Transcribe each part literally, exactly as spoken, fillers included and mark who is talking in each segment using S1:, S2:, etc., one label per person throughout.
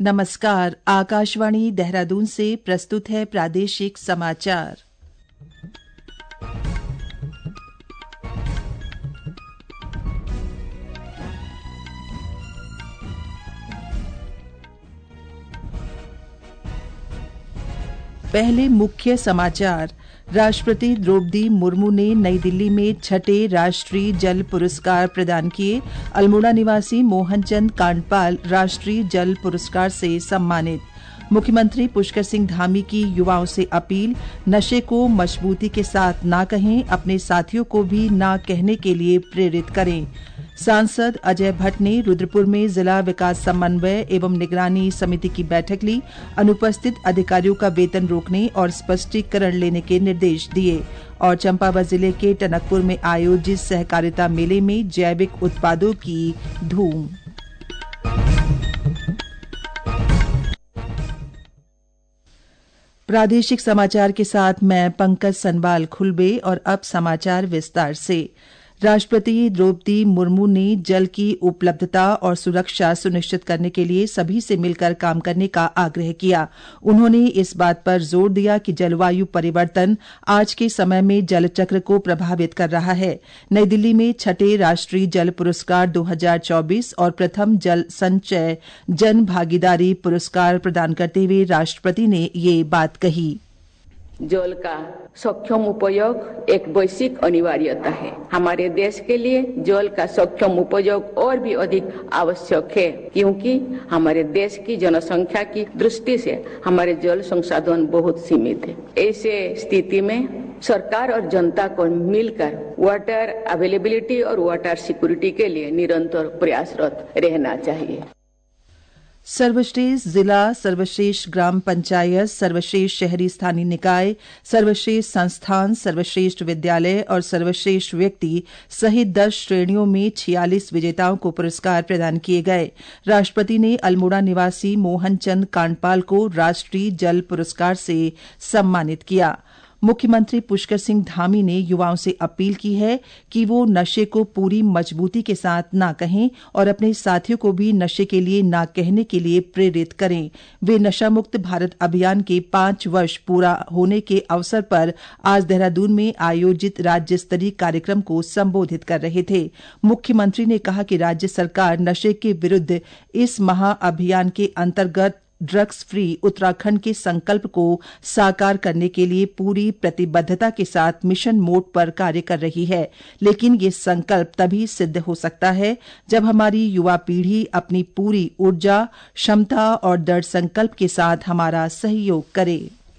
S1: नमस्कार, आकाशवाणी देहरादून से प्रस्तुत है प्रादेशिक समाचार। पहले मुख्य समाचार। राष्ट्रपति द्रौपदी मुर्मू ने नई दिल्ली में छठे राष्ट्रीय जल पुरस्कार प्रदान किए। अल्मोड़ा निवासी मोहनचंद कांडपाल राष्ट्रीय जल पुरस्कार से सम्मानित। मुख्यमंत्री पुष्कर सिंह धामी की युवाओं से अपील, नशे को मजबूती के साथ ना कहें, अपने साथियों को भी ना कहने के लिए प्रेरित करें। सांसद अजय भट्ट ने रुद्रपुर में जिला विकास समन्वय एवं निगरानी समिति की बैठक ली। अनुपस्थित अधिकारियों का वेतन रोकने और स्पष्टीकरण लेने के निर्देश दिए। और चंपावत जिले के टनकपुर में आयोजित सहकारिता मेले में जैविक उत्पादों की धूम। प्रादेशिक समाचार के साथ मैं पंकज सनवाल खुलबे। और अब समाचार विस्तार से। राष्ट्रपति द्रौपदी मुर्मू ने जल की उपलब्धता और सुरक्षा सुनिश्चित करने के लिए सभी से मिलकर काम करने का आग्रह किया। उन्होंने इस बात पर जोर दिया कि जलवायु परिवर्तन आज के समय में जल चक्र को प्रभावित कर रहा है। नई दिल्ली में छठे राष्ट्रीय जल पुरस्कार दो हज़ार चौबीस और प्रथम जल संचय जन भागीदारी पुरस्कार प्रदान करते हुए राष्ट्रपति ने ये बात कही।
S2: जल का सक्षम उपयोग एक वैश्विक अनिवार्यता है। हमारे देश के लिए जल का सक्षम उपयोग और भी अधिक आवश्यक है, क्योंकि हमारे देश की जनसंख्या की दृष्टि से हमारे जल संसाधन बहुत सीमित है। ऐसे स्थिति में सरकार और जनता को मिलकर वाटर अवेलेबिलिटी और वाटर सिक्योरिटी के लिए निरंतर प्रयासरत रहना चाहिए।
S1: सर्वश्रेष्ठ जिला, सर्वश्रेष्ठ ग्राम पंचायत, सर्वश्रेष्ठ शहरी स्थानीय निकाय, सर्वश्रेष्ठ संस्थान, सर्वश्रेष्ठ विद्यालय और सर्वश्रेष्ठ व्यक्ति सहित दस श्रेणियों में छियालीस विजेताओं को पुरस्कार प्रदान किए गए। राष्ट्रपति ने अल्मोड़ा निवासी मोहनचंद कांडपाल को राष्ट्रीय जल पुरस्कार से सम्मानित किया। मुख्यमंत्री पुष्कर सिंह धामी ने युवाओं से अपील की है कि वो नशे को पूरी मजबूती के साथ ना कहें और अपने साथियों को भी नशे के लिए ना कहने के लिए प्रेरित करें। वे नशा मुक्त भारत अभियान के पांच वर्ष पूरा होने के अवसर पर आज देहरादून में आयोजित राज्य स्तरीय कार्यक्रम को संबोधित कर रहे थे। मुख्यमंत्री ने कहा कि राज्य सरकार नशे के विरुद्ध इस महाअभियान के अंतर्गत ड्रग्स फ्री उत्तराखंड के संकल्प को साकार करने के लिए पूरी प्रतिबद्धता के साथ मिशन मोड पर कार्य कर रही है। लेकिन ये संकल्प तभी सिद्ध हो सकता है जब हमारी युवा पीढ़ी अपनी पूरी ऊर्जा, क्षमता और दृढ़ संकल्प के साथ हमारा सहयोग करे।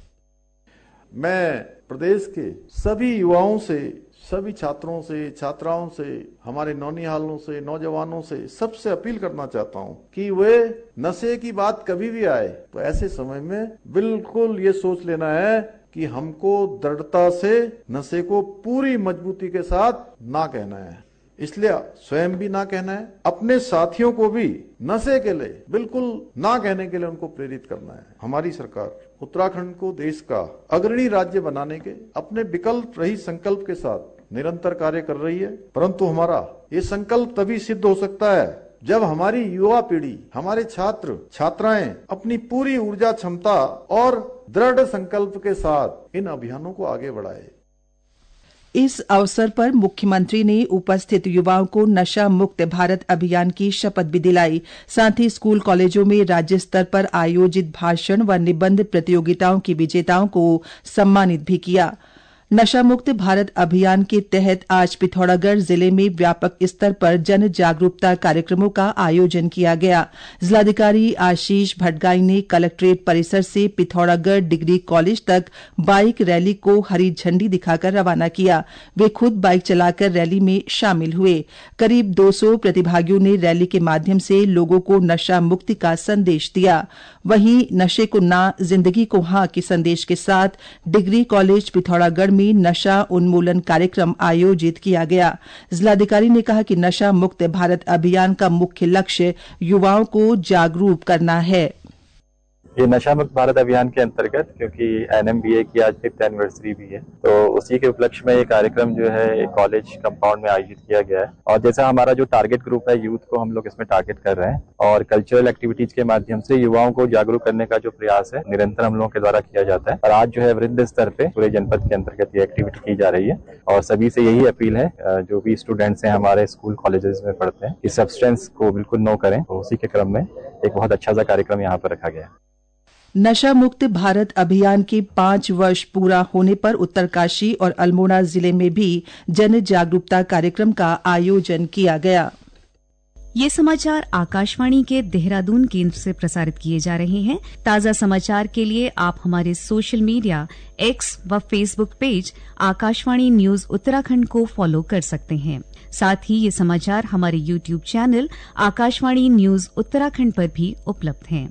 S3: मैं प्रदेश के सभी युवाओं से, सभी छात्रों से, छात्राओं से, हमारे नौनिहालों से, नौजवानों से सबसे अपील करना चाहता हूं कि वे नशे की बात कभी भी आए तो ऐसे समय में बिल्कुल ये सोच लेना है कि हमको दृढ़ता से नशे को पूरी मजबूती के साथ ना कहना है। इसलिए स्वयं भी ना कहना है, अपने साथियों को भी नशे के लिए बिल्कुल ना कहने के लिए उनको प्रेरित करना है। हमारी सरकार उत्तराखंड को देश का अग्रणी राज्य बनाने के अपने विकल्प रहित संकल्प के साथ निरंतर कार्य कर रही है, परंतु हमारा ये संकल्प तभी सिद्ध हो सकता है जब हमारी युवा पीढ़ी, हमारे छात्र छात्राएं अपनी पूरी ऊर्जा, क्षमता और दृढ़ संकल्प के साथ इन अभियानों को आगे बढ़ाए।
S1: इस अवसर पर मुख्यमंत्री ने उपस्थित युवाओं को नशा मुक्त भारत अभियान की शपथ भी दिलाई। साथ ही स्कूल कॉलेजों में राज्य स्तर पर आयोजित भाषण व निबंध प्रतियोगिताओं के विजेताओं को सम्मानित भी किया। नशा मुक्त भारत अभियान के तहत आज पिथौरागढ़ जिले में व्यापक स्तर पर जन जागरूकता कार्यक्रमों का आयोजन किया गया। जिलाधिकारी आशीष भटगाई ने कलेक्ट्रेट परिसर से पिथौरागढ़ डिग्री कॉलेज तक बाइक रैली को हरी झंडी दिखाकर रवाना किया। वे खुद बाइक चलाकर रैली में शामिल हुए। करीब दो सौ प्रतिभागियों ने रैली के माध्यम से लोगों को नशा मुक्ति का संदेश दिया। वहीं नशे को ना, जिंदगी को हाँ के संदेश के साथ डिग्री कॉलेज पिथौरागढ़ में नशा उन्मूलन कार्यक्रम आयोजित किया गया। जिलाधिकारी ने कहा कि नशा मुक्त भारत अभियान का मुख्य लक्ष्य युवाओं को जागरूक करना है।
S4: ये नशा मुक्त भारत अभियान के अंतर्गत, क्योंकि एन एम बी ए की आज फिफ्थ एनिवर्सरी भी है, तो उसी के उपलक्ष्य में ये कार्यक्रम जो है कॉलेज कंपाउंड में आयोजित किया गया है। और जैसा हमारा जो टारगेट ग्रुप है यूथ को हम लोग इसमें टारगेट कर रहे हैं और कल्चरल एक्टिविटीज के माध्यम से युवाओं को जागरूक करने का जो प्रयास है निरंतर हम लोगों के द्वारा किया जाता है। और आज जो है वृद्ध स्तर पे पूरे जनपद के अंतर्गत ये एक्टिविटी की जा रही है और सभी से यही अपील है जो भी स्टूडेंट्स हैं हमारे स्कूल कॉलेजेस में पढ़ते हैं कि सब्सटेंस को बिल्कुल नो करें। तो उसी के क्रम में एक बहुत अच्छा सा कार्यक्रम यहाँ पर रखा गया है।
S1: नशा मुक्त भारत अभियान के पांच वर्ष पूरा होने पर उत्तरकाशी और अल्मोड़ा जिले में भी जन जागरूकता कार्यक्रम का आयोजन किया गया।
S5: ये समाचार आकाशवाणी के देहरादून केंद्र से प्रसारित किए जा रहे हैं। ताजा समाचार के लिए आप हमारे सोशल मीडिया एक्स व Facebook page Akashvani news Uttarakhand को फॉलो कर सकते हैं। साथ ही ये समाचार हमारे YouTube channel Akashvani news Uttarakhand पर भी उपलब्ध हैं।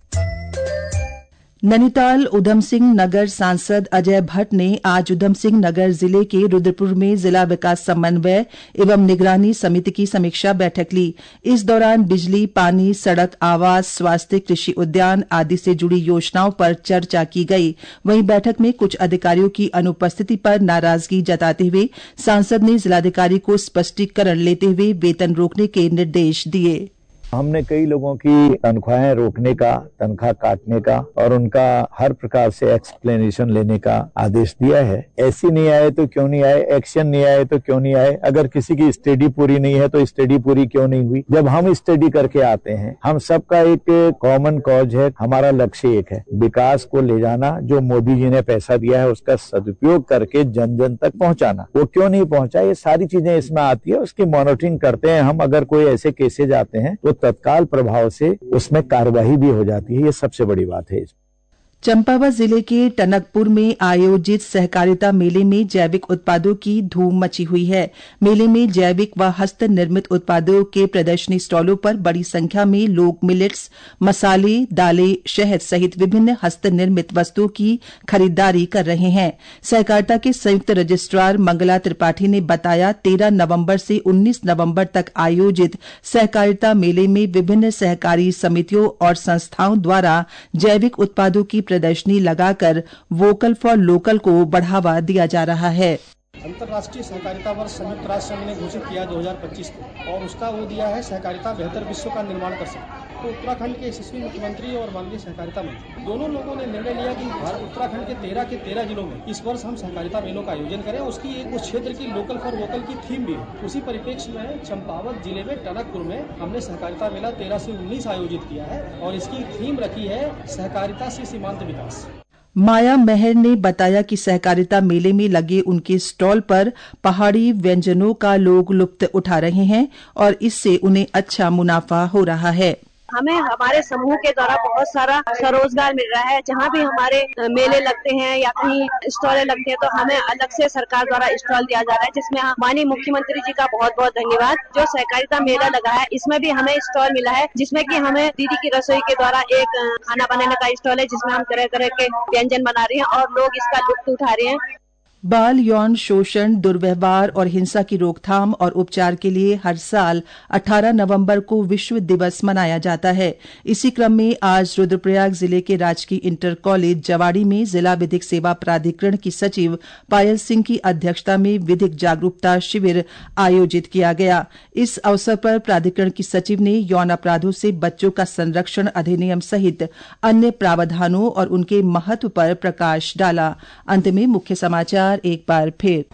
S1: नैनीताल उधम सिंह नगर सांसद अजय भट्ट ने आज उधम सिंह नगर जिले के रुद्रपुर में जिला विकास समन्वय एवं निगरानी समिति की समीक्षा बैठक ली। इस दौरान बिजली, पानी, सड़क, आवास, स्वास्थ्य, कृषि उद्यान आदि से जुड़ी योजनाओं पर चर्चा की गई। वहीं बैठक में कुछ अधिकारियों की अनुपस्थिति पर नाराजगी जताते हुए सांसद ने जिलाधिकारी को स्पष्टीकरण लेते हुए वेतन रोकने के निर्देश दिए।
S6: हमने कई लोगों की तनख्वाहें रोकने का, तनख्वाह काटने का और उनका हर प्रकार से एक्सप्लेनेशन लेने का आदेश दिया है। ऐसी नहीं आए तो क्यों नहीं आए, एक्शन नहीं आए तो क्यों नहीं आए, अगर किसी की स्टडी पूरी नहीं है तो स्टडी पूरी क्यों नहीं हुई। जब हम स्टडी करके आते हैं, हम सबका एक कॉमन कॉज है, हमारा लक्ष्य एक है, विकास को ले जाना। जो मोदी जी ने पैसा दिया है उसका सदुपयोग करके जन जन तक पहुंचाना। वो क्यों नहीं पहुंचा, ये सारी चीजें इसमें आती है, उसकी मॉनिटरिंग करते हैं हम। अगर कोई ऐसे केसेज आते हैं तो तत्काल प्रभाव से उसमें कार्यवाही भी हो जाती है। ये सबसे बड़ी बात है।
S1: चंपावत जिले के टनकपुर में आयोजित सहकारिता मेले में जैविक उत्पादों की धूम मची हुई है। मेले में जैविक व हस्त निर्मित उत्पादों के प्रदर्शनी स्टॉलों पर बड़ी संख्या में लोग मिलेट्स, मसाले, दालें, शहद सहित विभिन्न हस्त निर्मित वस्तुओं की खरीदारी कर रहे हैं। सहकारिता के संयुक्त रजिस्ट्रार मंगला त्रिपाठी ने बताया, तेरह नवंबर से उन्नीस नवंबर तक आयोजित सहकारिता मेले में विभिन्न सहकारी समितियों और संस्थाओं द्वारा जैविक उत्पादों की प्रदर्शनी लगाकर वोकल फॉर लोकल को बढ़ावा दिया जा रहा है।
S7: अंतर्राष्ट्रीय सहकारिता वर्ष संयुक्त राष्ट्र संघ ने घोषित किया दो हज़ार पच्चीस को और उसका वो दिया है सहकारिता बेहतर विश्व का निर्माण कर सकती। तो उत्तराखंड के यशस्वी मुख्यमंत्री और माननीय सहकारिता मंत्री दोनों लोगों ने निर्णय लिया कि उत्तराखंड के तेरह के तेरह जिलों में इस वर्ष हम सहकारिता मेलों का आयोजन करें। उसकी एक उस क्षेत्र की लोकल फॉर वोकल की थीम भी है। उसी परिप्रेक्ष्य में चंपावत जिले में टनकपुर में हमने सहकारिता मेला तेरह से उन्नीस आयोजित किया है और इसकी थीम रखी है सहकारिता से सीमांत विकास।
S1: माया मेहर ने बताया कि सहकारिता मेले में लगे उनके स्टॉल पर पहाड़ी व्यंजनों का लोग लुत्फ उठा रहे हैं और इससे उन्हें अच्छा मुनाफा हो रहा है।
S8: हमें हमारे समूह के द्वारा बहुत सारा स्वरोजगार मिल रहा है। जहाँ भी हमारे मेले लगते हैं या कहीं स्टॉलें लगते हैं तो हमें अलग से सरकार द्वारा स्टॉल दिया जा रहा है, जिसमें माननीय मुख्यमंत्री जी का बहुत बहुत धन्यवाद। जो सहकारिता मेला लगा है इसमें भी हमें स्टॉल मिला है, जिसमें कि हमें दीदी की रसोई के द्वारा एक खाना बनाने का स्टॉल है, जिसमें हम तरह तरह के व्यंजन बना रहे हैं और लोग इसका लुत्फ उठा रहे हैं।
S1: बाल यौन शोषण, दुर्व्यवहार और हिंसा की रोकथाम और उपचार के लिए हर साल अठारह नवंबर को विश्व दिवस मनाया जाता है। इसी क्रम में आज रुद्रप्रयाग जिले के राजकीय इंटर कॉलेज जवाड़ी में जिला विधिक सेवा प्राधिकरण की सचिव पायल सिंह की अध्यक्षता में विधिक जागरूकता शिविर आयोजित किया गया। इस अवसर पर प्राधिकरण की सचिव ने यौन अपराधों से बच्चों का संरक्षण अधिनियम सहित अन्य प्रावधानों और उनके महत्व पर प्रकाश डाला। अंत में मुख्य समाचार एक बार फिर।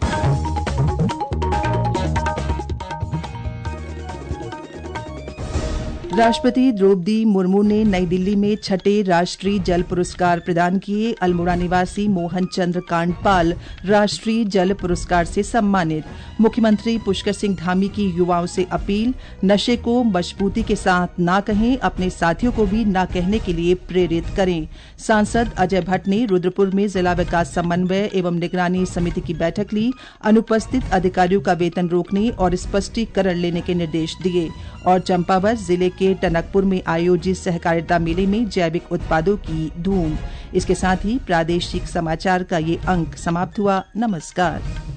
S1: राष्ट्रपति द्रौपदी मुर्मू ने नई दिल्ली में छठे राष्ट्रीय जल पुरस्कार प्रदान किए। अल्मोड़ा निवासी मोहन चंद्र कांडपाल राष्ट्रीय जल पुरस्कार से सम्मानित। मुख्यमंत्री पुष्कर सिंह धामी की युवाओं से अपील, नशे को मजबूती के साथ ना कहें, अपने साथियों को भी ना कहने के लिए प्रेरित करें। सांसद अजय भट्ट ने रुद्रपुर में जिला विकास समन्वय एवं निगरानी समिति की बैठक ली। अनुपस्थित अधिकारियों का वेतन रोकने और स्पष्टीकरण लेने के निर्देश दिए। और चंपावत जिले के टनकपुर में आयोजित सहकारिता मेले में जैविक उत्पादों की धूम। इसके साथ ही प्रादेशिक समाचार का ये अंक समाप्त हुआ। नमस्कार।